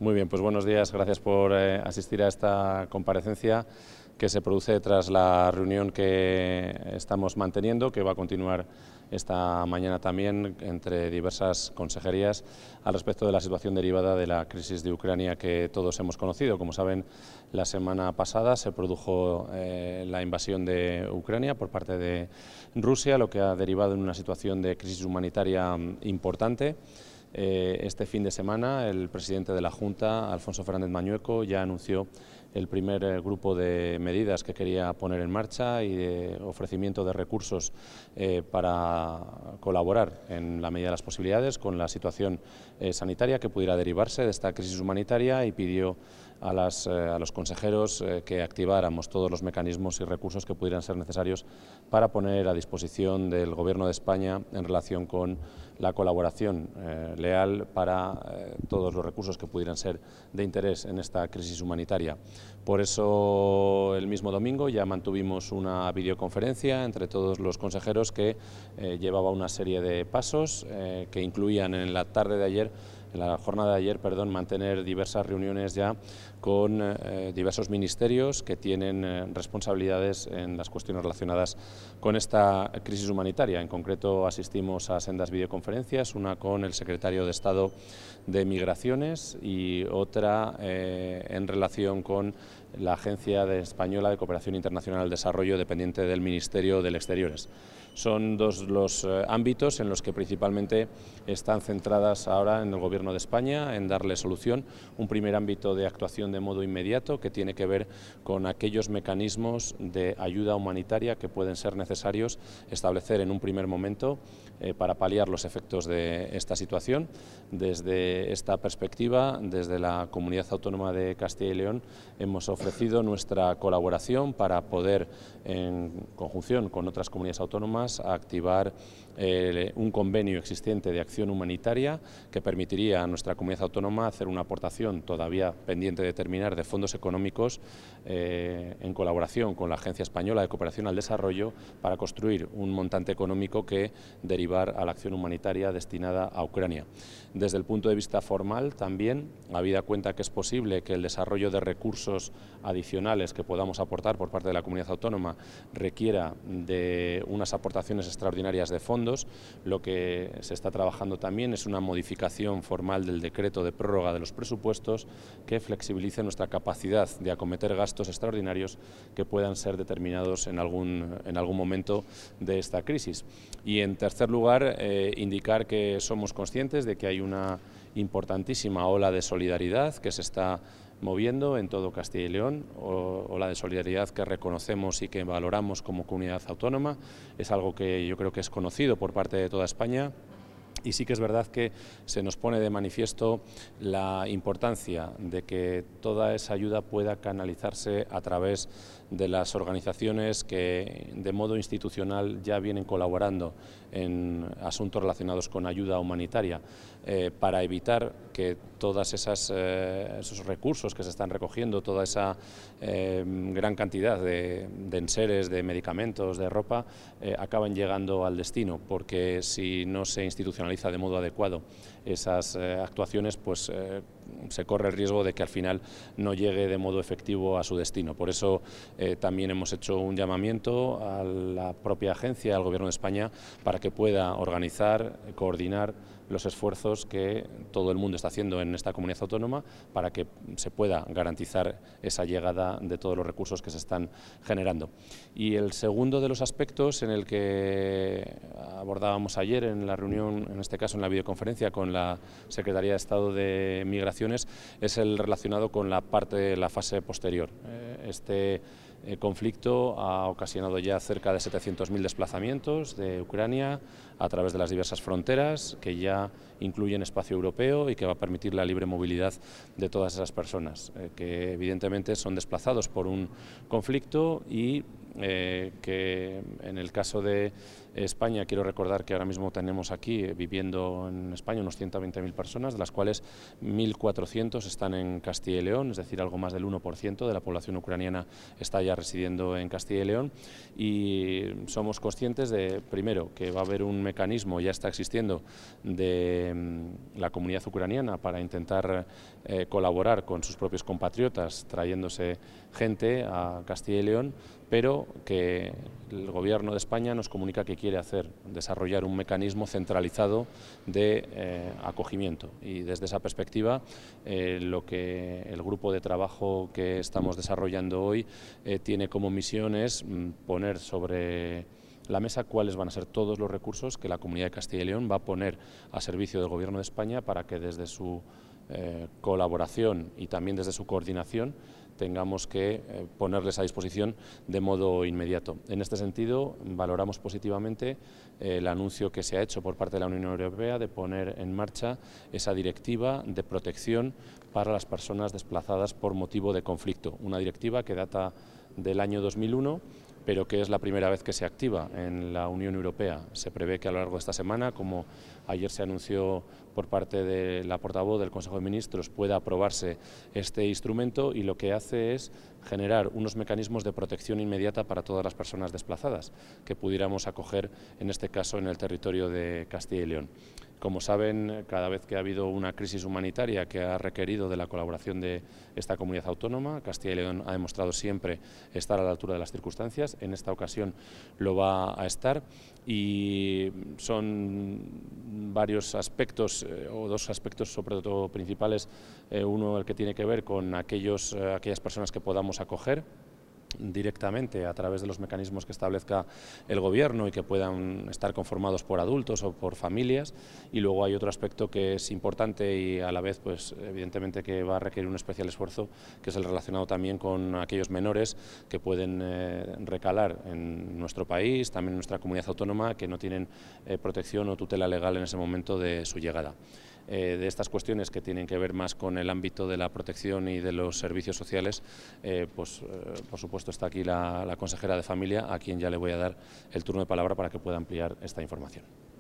Muy bien, pues buenos días. Gracias por asistir a esta comparecencia que se produce tras la reunión que estamos manteniendo, que va a continuar esta mañana también entre diversas consejerías al respecto de la situación derivada de la crisis de Ucrania que todos hemos conocido. Como saben, la semana pasada se produjo la invasión de Ucrania por parte de Rusia, lo que ha derivado en una situación de crisis humanitaria importante. Este fin de semana el presidente de la Junta, Alfonso Fernández Mañueco, ya anunció el primer grupo de medidas que quería poner en marcha y de ofrecimiento de recursos para colaborar en la medida de las posibilidades con la situación sanitaria que pudiera derivarse de esta crisis humanitaria, y pidió a los consejeros que activáramos todos los mecanismos y recursos que pudieran ser necesarios para poner a disposición del Gobierno de España en relación con la colaboración leal para todos los recursos que pudieran ser de interés en esta crisis humanitaria. Por eso el mismo domingo ya mantuvimos una videoconferencia entre todos los consejeros que llevaba una serie de pasos que incluían en la jornada de ayer, mantener diversas reuniones ya con diversos ministerios que tienen responsabilidades en las cuestiones relacionadas con esta crisis humanitaria. En concreto asistimos a sendas videoconferencias, una con el secretario de Estado de Migraciones y otra en relación con la Agencia Española de Cooperación Internacional al Desarrollo, dependiente del Ministerio de Exteriores. Son dos los ámbitos en los que principalmente están centradas ahora en el Gobierno de España en darle solución. Un primer ámbito de actuación de modo inmediato que tiene que ver con aquellos mecanismos de ayuda humanitaria que pueden ser necesarios establecer en un primer momento para paliar los efectos de esta situación. Desde esta perspectiva, desde la Comunidad Autónoma de Castilla y León, hemos ofrecido nuestra colaboración para poder, en conjunción con otras comunidades autónomas, a activar un convenio existente de acción humanitaria que permitiría a nuestra comunidad autónoma hacer una aportación todavía pendiente de terminar de fondos económicos en colaboración con la Agencia Española de Cooperación al Desarrollo para construir un montante económico que derivar a la acción humanitaria destinada a Ucrania. Desde el punto de vista formal también, habida cuenta que es posible que el desarrollo de recursos adicionales que podamos aportar por parte de la comunidad autónoma requiera de unas aportaciones extraordinarias de fondos, lo que se está trabajando también es una modificación formal del decreto de prórroga de los presupuestos que flexibilice nuestra capacidad de acometer gastos extraordinarios que puedan ser determinados en algún momento de esta crisis. Y en tercer lugar, indicar que somos conscientes de que hay una importantísima ola de solidaridad que se está moviendo en todo Castilla y León, ola de solidaridad que reconocemos y que valoramos como comunidad autónoma. Es algo que yo creo que es conocido por parte de toda España. Y sí que es verdad que se nos pone de manifiesto la importancia de que toda esa ayuda pueda canalizarse a través de las organizaciones que de modo institucional ya vienen colaborando en asuntos relacionados con ayuda humanitaria, para evitar que todas esos recursos que se están recogiendo, toda esa gran cantidad de enseres, de medicamentos, de ropa, acaben llegando al destino, porque si no se institucionaliza de modo adecuado esas actuaciones, pues se corre el riesgo de que al final no llegue de modo efectivo a su destino. Por eso también hemos hecho un llamamiento a la propia agencia, al Gobierno de España, para que pueda organizar, coordinar los esfuerzos que todo el mundo está haciendo en esta comunidad autónoma para que se pueda garantizar esa llegada de todos los recursos que se están generando. Y el segundo de los aspectos en el que abordábamos ayer en la reunión, en este caso en la videoconferencia con la Secretaría de Estado de Migraciones, es el relacionado con la fase posterior. Este conflicto ha ocasionado ya cerca de 700.000 desplazamientos de Ucrania a través de las diversas fronteras que ya incluyen espacio europeo y que va a permitir la libre movilidad de todas esas personas que evidentemente son desplazados por un conflicto y que en el caso de España quiero recordar que ahora mismo tenemos aquí viviendo en España unos 120.000 personas, de las cuales 1.400 están en Castilla y León, es decir, algo más del 1% de la población ucraniana está ya residiendo en Castilla y León, y somos conscientes de, primero, que va a haber un mecanismo, ya está existiendo, de la comunidad ucraniana para intentar colaborar con sus propios compatriotas trayéndose gente a Castilla y León, pero que el Gobierno de España nos comunica que quiere desarrollar un mecanismo centralizado de acogimiento, y desde esa perspectiva lo que el grupo de trabajo que estamos desarrollando hoy tiene como misión es poner sobre la mesa cuáles van a ser todos los recursos que la Comunidad de Castilla y León va a poner a servicio del Gobierno de España para que desde su colaboración y también desde su coordinación tengamos que ponerles a disposición de modo inmediato. En este sentido, valoramos positivamente el anuncio que se ha hecho por parte de la Unión Europea de poner en marcha esa directiva de protección para las personas desplazadas por motivo de conflicto, una directiva que data del año 2001, pero que es la primera vez que se activa en la Unión Europea. Se prevé que a lo largo de esta semana, como ayer se anunció por parte de la portavoz del Consejo de Ministros, pueda aprobarse este instrumento, y lo que hace es generar unos mecanismos de protección inmediata para todas las personas desplazadas que pudiéramos acoger, en este caso en el territorio de Castilla y León. Como saben, cada vez que ha habido una crisis humanitaria que ha requerido de la colaboración de esta comunidad autónoma, Castilla y León ha demostrado siempre estar a la altura de las circunstancias. En esta ocasión lo va a estar, y son varios aspectos, o dos aspectos sobre todo principales. Uno, el que tiene que ver con aquellas personas que podamos acoger directamente a través de los mecanismos que establezca el Gobierno y que puedan estar conformados por adultos o por familias. Y luego hay otro aspecto que es importante y a la vez, pues evidentemente, que va a requerir un especial esfuerzo, que es el relacionado también con aquellos menores que pueden recalar en nuestro país, también en nuestra comunidad autónoma, que no tienen protección o tutela legal en ese momento de su llegada. De estas cuestiones que tienen que ver más con el ámbito de la protección y de los servicios sociales, por supuesto está aquí la consejera de Familia, a quien ya le voy a dar el turno de palabra para que pueda ampliar esta información.